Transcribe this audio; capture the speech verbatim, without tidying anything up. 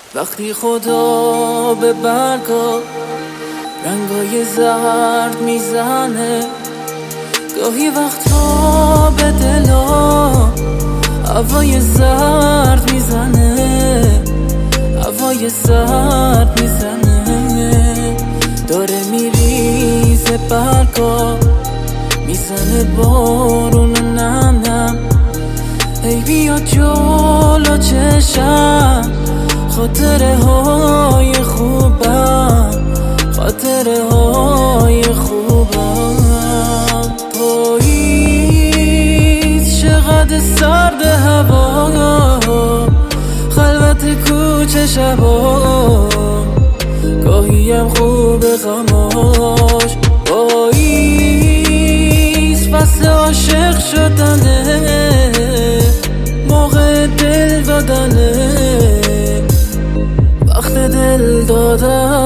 وقتی خدا به برگا رنگای زرد میزنه، گاهی وقتا به دلا هوای زرد میزنه، هوای زرد میزنه، داره میریزه برگا، میزنه بارون نم نم. ای بیا جلو چشم، خاطره های خوبم، خاطره های خوبم. پاییز چقدر سرد هوا، خلوت کوچه شبا، گاهی هم خوب غماش. پاییز فصل عاشق شدنه، موقع دل دادنه، وقت دل دادن.